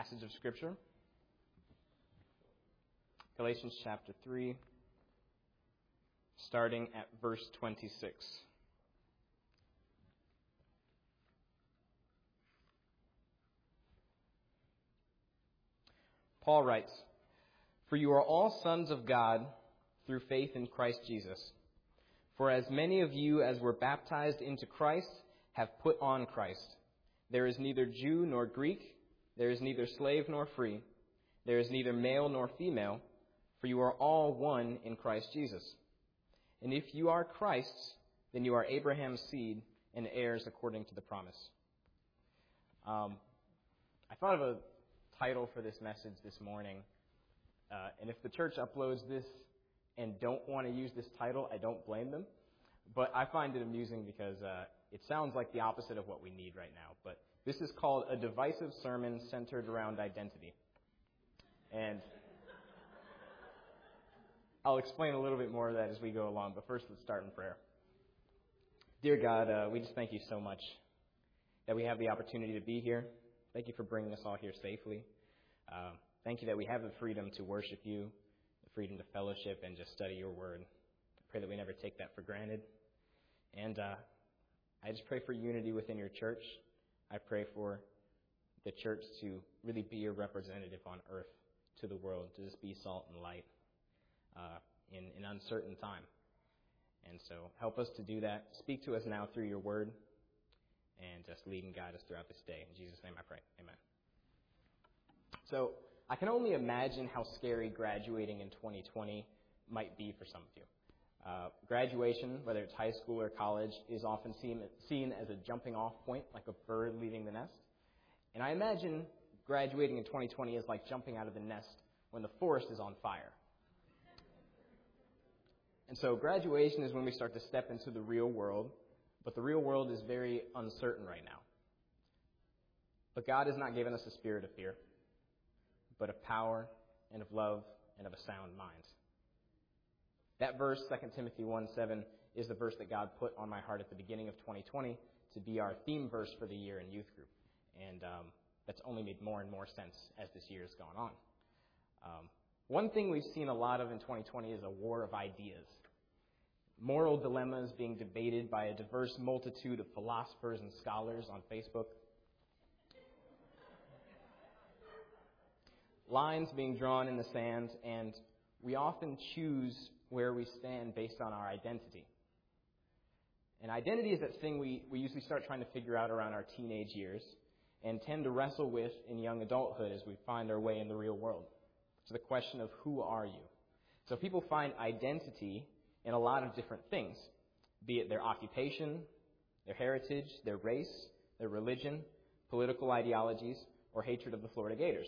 passage of Scripture. Galatians chapter 3, starting at verse 26. Paul writes, "For you are all sons of God through faith in Christ Jesus. For as many of you as were baptized into Christ have put on Christ. There is neither Jew nor Greek, there is neither slave nor free, there is neither male nor female, for you are all one in Christ Jesus. And if you are Christ's, then you are Abraham's seed and heirs according to the promise." I thought of a title for this message this morning, and if the church uploads this and don't want to use this title, I don't blame them. But I find it amusing because it sounds like the opposite of what we need right now. But this is called A Divisive Sermon Centered Around Identity. And I'll explain a little bit more of that as we go along, but first let's start in prayer. Dear God, we just thank you so much that we have the opportunity to be here. Thank you for bringing us all here safely. Thank you that we have the freedom to worship you, the freedom to fellowship and just study your word. I pray that we never take that for granted. And I just pray for unity within your church. I pray for the church to really be your representative on earth to the world, to just be salt and light in an uncertain time. And so help us to do that. Speak to us now through your word and just lead and guide us throughout this day. In Jesus' name I pray. Amen. So I can only imagine how scary graduating in 2020 might be for some of you. Graduation, whether it's high school or college, is often seen as a jumping off point, like a bird leaving the nest. And I imagine graduating in 2020 is like jumping out of the nest when the forest is on fire. And so graduation is when we start to step into the real world, but the real world is very uncertain right now. But God has not given us a spirit of fear, but of power and of love and of a sound mind. That verse, 2 Timothy 1:7, is the verse that God put on my heart at the beginning of 2020 to be our theme verse for the year in youth group. And that's only made more and more sense as this year has gone on. One thing we've seen a lot of in 2020 is a war of ideas. Moral dilemmas being debated by a diverse multitude of philosophers and scholars on Facebook. Lines being drawn in the sand, and we often choose where we stand based on our identity. And identity is that thing we usually start trying to figure out around our teenage years and tend to wrestle with in young adulthood as we find our way in the real world. It's the question of who are you? So people find identity in a lot of different things, be it their occupation, their heritage, their race, their religion, political ideologies, or hatred of the Florida Gators.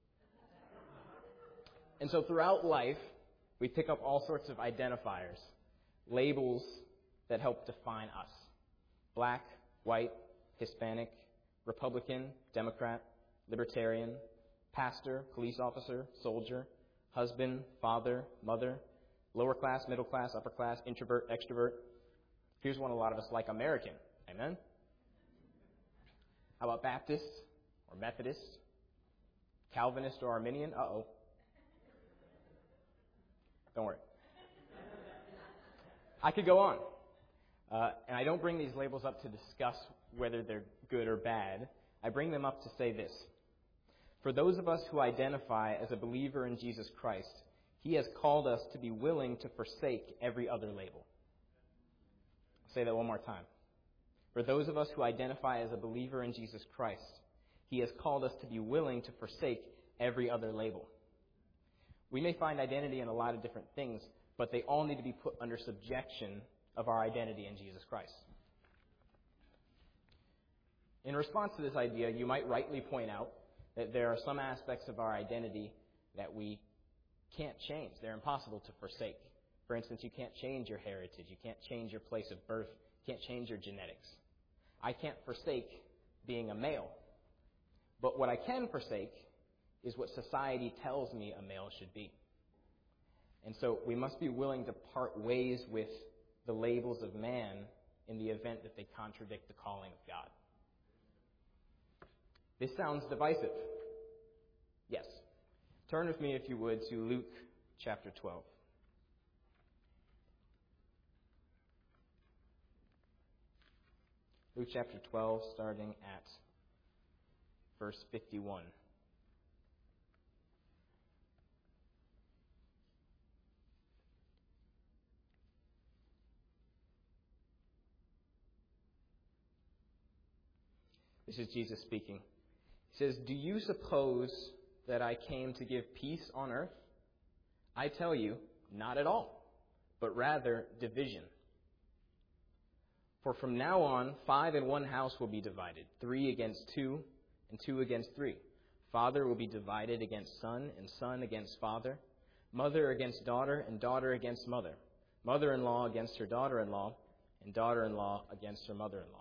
And so throughout life, we pick up all sorts of identifiers, labels that help define us. Black, white, Hispanic, Republican, Democrat, Libertarian, pastor, police officer, soldier, husband, father, mother, lower class, middle class, upper class, introvert, extrovert. Here's one a lot of us like: American. Amen? How about Baptist or Methodist? Calvinist or Arminian? Uh-oh. Don't worry. I could go on. And I don't bring these labels up to discuss whether they're good or bad. I bring them up to say this. For those of us who identify as a believer in Jesus Christ, He has called us to be willing to forsake every other label. I'll say that one more time. For those of us who identify as a believer in Jesus Christ, He has called us to be willing to forsake every other label. We may find identity in a lot of different things, but they all need to be put under subjection of our identity in Jesus Christ. In response to this idea, you might rightly point out that there are some aspects of our identity that we can't change. They're impossible to forsake. For instance, you can't change your heritage. You can't change your place of birth. You can't change your genetics. I can't forsake being a male. But what I can forsake is what society tells me a male should be. And so we must be willing to part ways with the labels of man in the event that they contradict the calling of God. This sounds divisive. Yes. Turn with me, if you would, to Luke chapter 12. Luke chapter 12, starting at verse 51. This is Jesus speaking. He says, "Do you suppose that I came to give peace on earth? I tell you, not at all, but rather division. For from now on, 5 in one house will be divided, 3 against 2, and 2 against 3. Father will be divided against son, and son against father, mother against daughter, and daughter against mother, mother-in-law against her daughter-in-law, and daughter-in-law against her mother-in-law."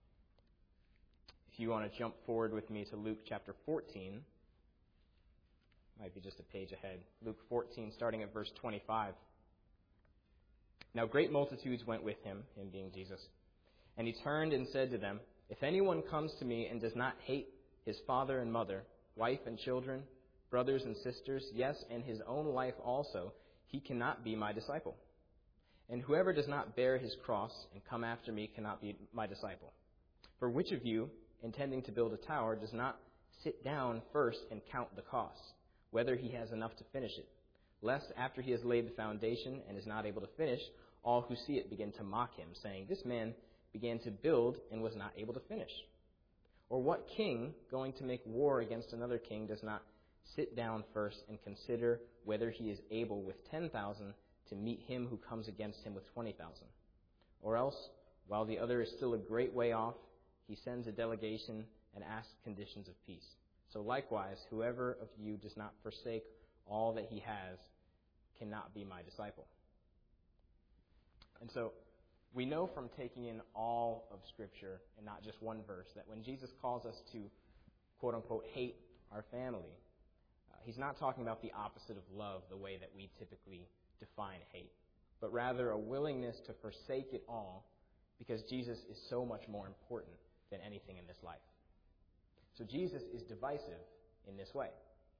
If you want to jump forward with me to Luke chapter 14, might be just a page ahead. Luke 14, starting at verse 25. "Now great multitudes went with him," him being Jesus, "and he turned and said to them, 'If anyone comes to me and does not hate his father and mother, wife and children, brothers and sisters, yes, and his own life also, he cannot be my disciple. And whoever does not bear his cross and come after me cannot be my disciple. For which of you, intending to build a tower, does not sit down first and count the costs, whether he has enough to finish it, lest after he has laid the foundation and is not able to finish, all who see it begin to mock him, saying, "This man began to build and was not able to finish." Or what king, going to make war against another king, does not sit down first and consider whether he is able with 10,000 to meet him who comes against him with 20,000? Or else, while the other is still a great way off, he sends a delegation and asks conditions of peace. So likewise, whoever of you does not forsake all that he has cannot be my disciple." And so we know from taking in all of Scripture and not just one verse that when Jesus calls us to, quote-unquote, hate our family, he's not talking about the opposite of love the way that we typically define hate, but rather a willingness to forsake it all because Jesus is so much more important than anything in this life. So Jesus is divisive in this way.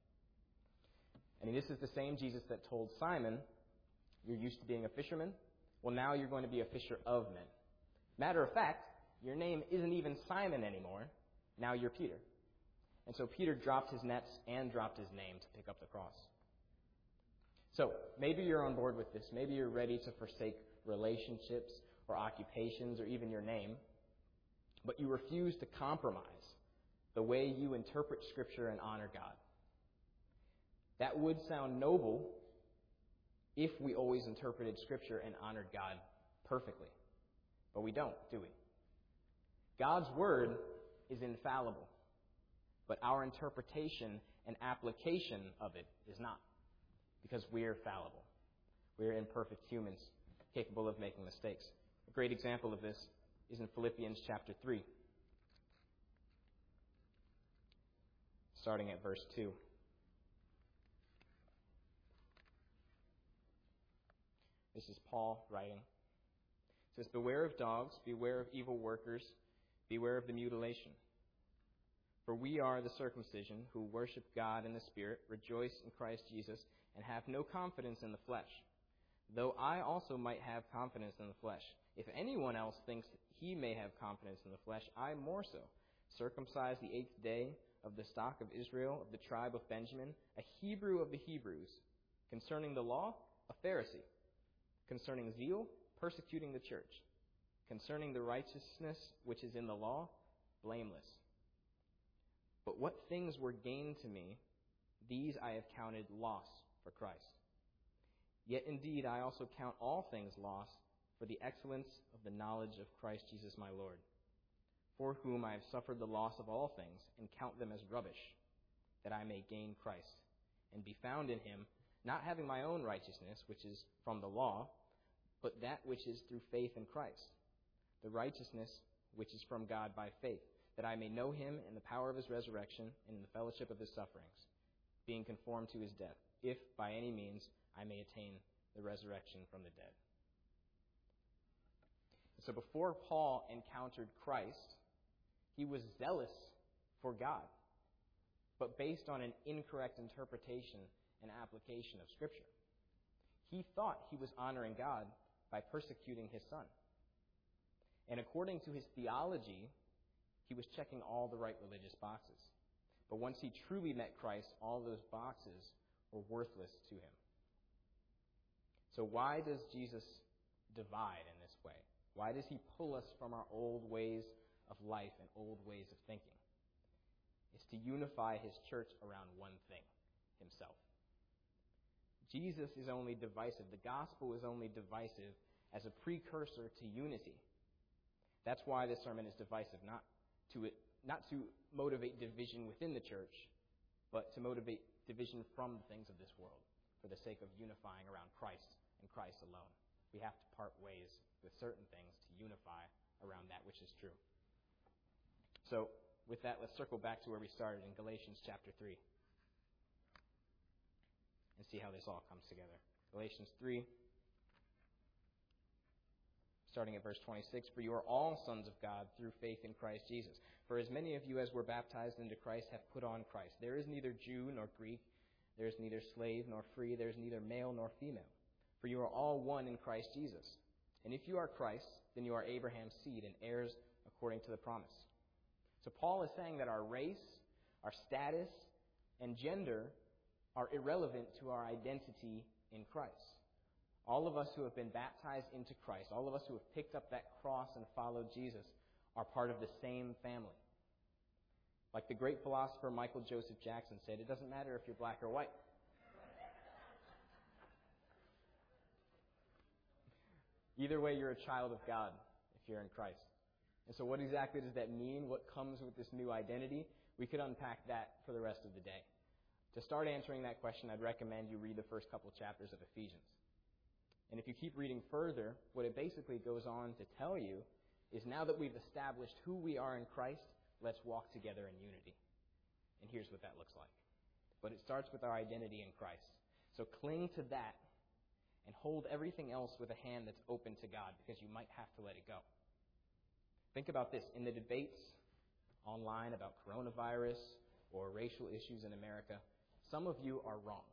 I mean, this is the same Jesus that told Simon, "You're used to being a fisherman? Well, now you're going to be a fisher of men. Matter of fact, your name isn't even Simon anymore. Now you're Peter." And so Peter dropped his nets and dropped his name to pick up the cross. So maybe you're on board with this. Maybe you're ready to forsake relationships or occupations or even your name, but you refuse to compromise the way you interpret Scripture and honor God. That would sound noble if we always interpreted Scripture and honored God perfectly. But we don't, do we? God's Word is infallible, but our interpretation and application of it is not, because we're fallible. We're imperfect humans capable of making mistakes. A great example of this is in Philippians chapter 3, starting at verse 2. This is Paul writing. It says, "Beware of dogs, beware of evil workers, beware of the mutilation. For we are the circumcision who worship God in the Spirit, rejoice in Christ Jesus, and have no confidence in the flesh. Though I also might have confidence in the flesh. If anyone else thinks he may have confidence in the flesh, I more so. Circumcised the 8th day, of the stock of Israel, of the tribe of Benjamin, a Hebrew of the Hebrews. Concerning the law, a Pharisee. Concerning zeal, persecuting the church. Concerning the righteousness which is in the law, blameless. But what things were gained to me, these I have counted loss for Christ. Yet indeed I also count all things loss for the excellence of the knowledge of Christ Jesus my Lord, for whom I have suffered the loss of all things, and count them as rubbish, that I may gain Christ, and be found in him, not having my own righteousness, which is from the law, but that which is through faith in Christ, the righteousness which is from God by faith, that I may know him in the power of his resurrection and in the fellowship of his sufferings, being conformed to his death, if by any means I may attain the resurrection from the dead." So before Paul encountered Christ, he was zealous for God. but based on an incorrect interpretation and application of Scripture. He thought he was honoring God by persecuting his son. And according to his theology, he was checking all the right religious boxes. But once he truly met Christ, all those boxes were worthless to him. So why does Jesus divide in this way? Why does he pull us from our old ways of life and old ways of thinking? It's to unify his church around one thing, himself. Jesus is only divisive. The gospel is only divisive as a precursor to unity. That's why this sermon is divisive, not to motivate division within the church, but to motivate division from the things of this world for the sake of unifying around Christ and Christ alone. We have to part ways with certain things to unify around that which is true. So, with that, let's circle back to where we started in Galatians chapter 3 and see how this all comes together. Galatians 3, starting at verse 26, "For you are all sons of God through faith in Christ Jesus. For as many of you as were baptized into Christ have put on Christ. There is neither Jew nor Greek, there is neither slave nor free, there is neither male nor female. For you are all one in Christ Jesus. And if you are Christ, then you are Abraham's seed and heirs according to the promise." So Paul is saying that our race, our status, and gender are irrelevant to our identity in Christ. All of us who have been baptized into Christ, all of us who have picked up that cross and followed Jesus, are part of the same family. Like the great philosopher Michael Joseph Jackson said, it doesn't matter if you're black or white. Either way, you're a child of God if you're in Christ. And so what exactly does that mean? What comes with this new identity? We could unpack that for the rest of the day. To start answering that question, I'd recommend you read the first couple chapters of Ephesians. And if you keep reading further, what it basically goes on to tell you is now that we've established who we are in Christ, let's walk together in unity. And here's what that looks like. But it starts with our identity in Christ. So cling to that and hold everything else with a hand that's open to God, because you might have to let it go. Think about this. In the debates online about coronavirus or racial issues in America, some of you are wrong.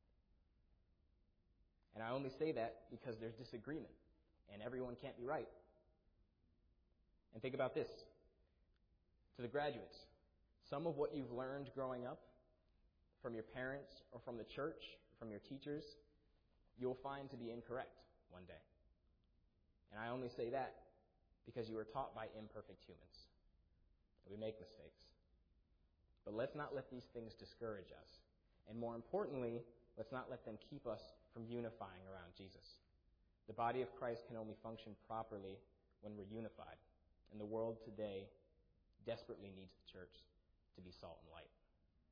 And I only say that because there's disagreement, and everyone can't be right. And think about this. To the graduates, some of what you've learned growing up from your parents or from the church, or from your teachers, you'll find to be incorrect one day. And I only say that because you were taught by imperfect humans. We make mistakes. But let's not let these things discourage us. And more importantly, let's not let them keep us from unifying around Jesus. The body of Christ can only function properly when we're unified. And the world today desperately needs the church to be salt and light.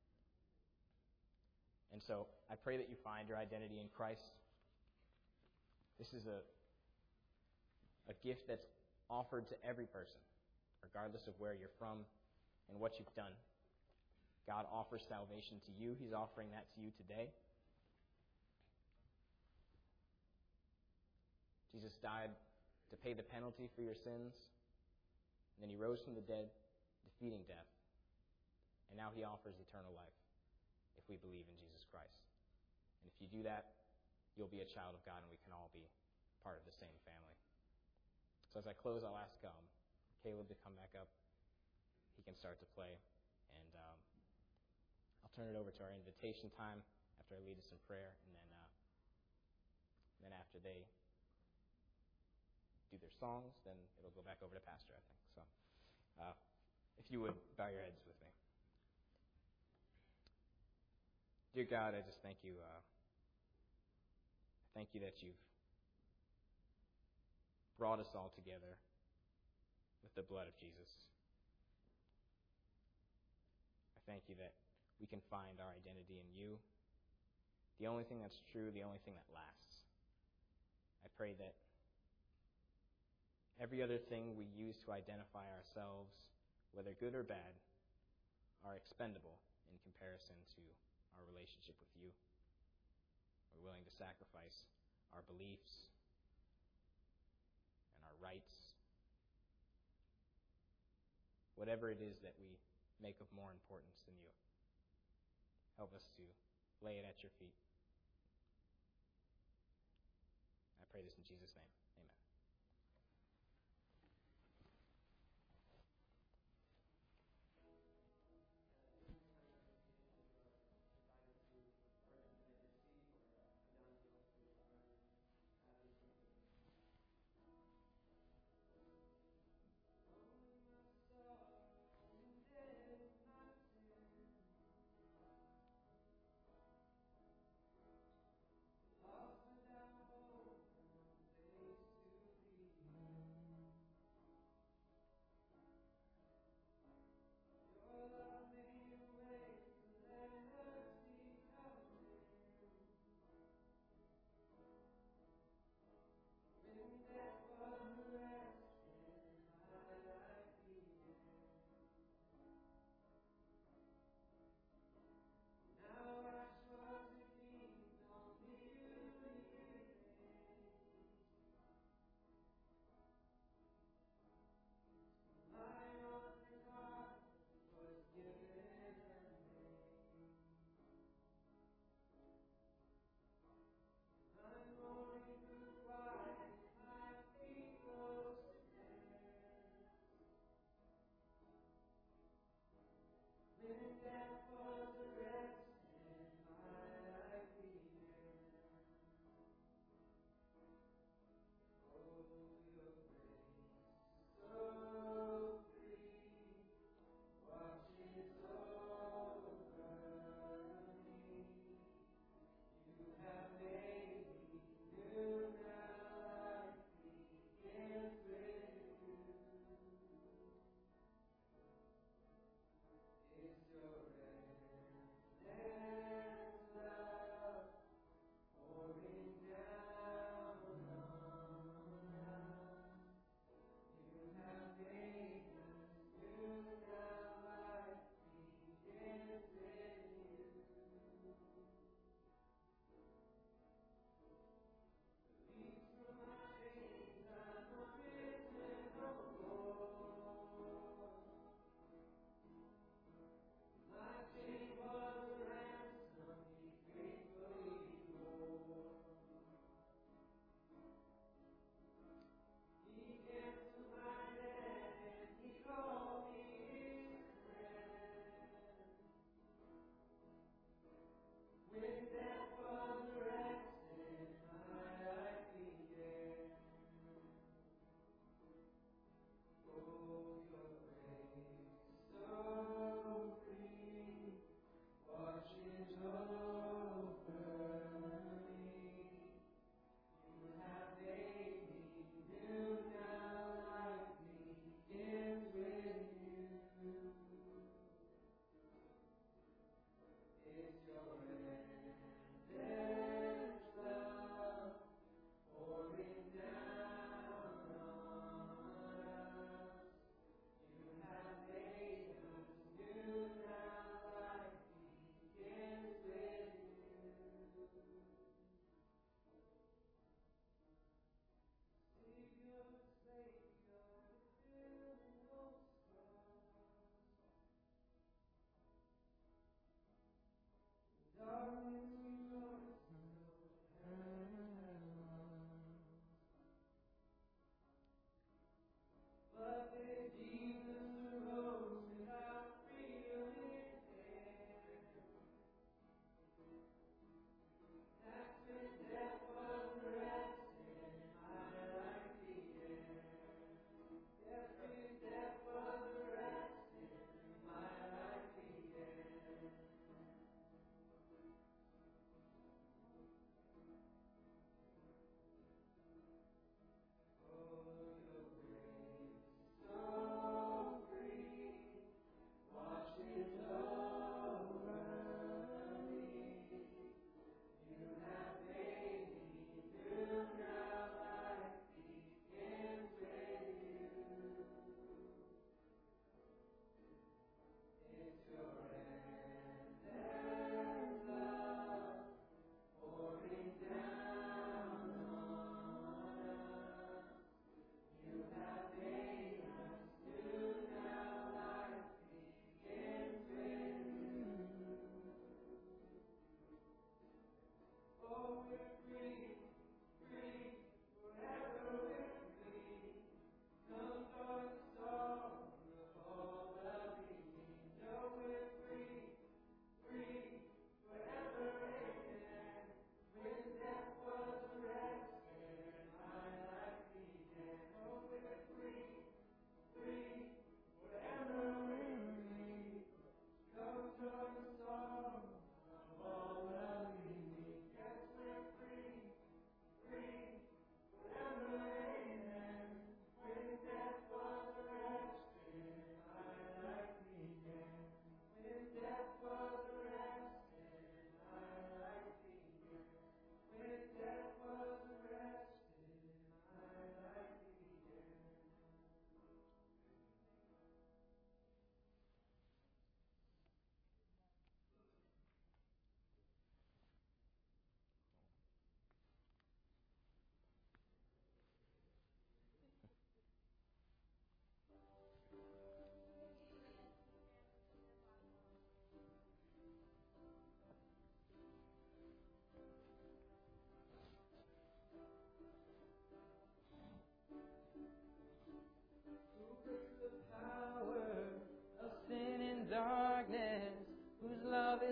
And so I pray that you find your identity in Christ. This is a gift that's offered to every person, regardless of where you're from and what you've done. God offers salvation to you. He's offering that to you today. Jesus died to pay the penalty for your sins. And then he rose from the dead, defeating death. And now he offers eternal life if we believe in Jesus Christ. And if you do that, you'll be a child of God, and we can all be part of the same family. So as I close, I'll ask Caleb to come back up. He can start to play. And I'll turn it over to our invitation time after I lead us in prayer. And then after they do their songs, then it'll go back over to Pastor, I think. So if you would bow your heads with me. Dear God, I just thank you. Thank you that you've brought us all together with the blood of Jesus. I thank you that we can find our identity in you, the only thing that's true, the only thing that lasts. I pray that every other thing we use to identify ourselves, whether good or bad, are expendable in comparison to our relationship with you. We're willing to sacrifice our beliefs and our rights, whatever it is that we make of more importance than you. help us to lay it at your feet. I pray this in Jesus' name. Amen.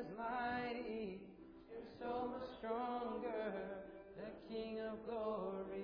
is mighty, you're so much stronger. The King of glory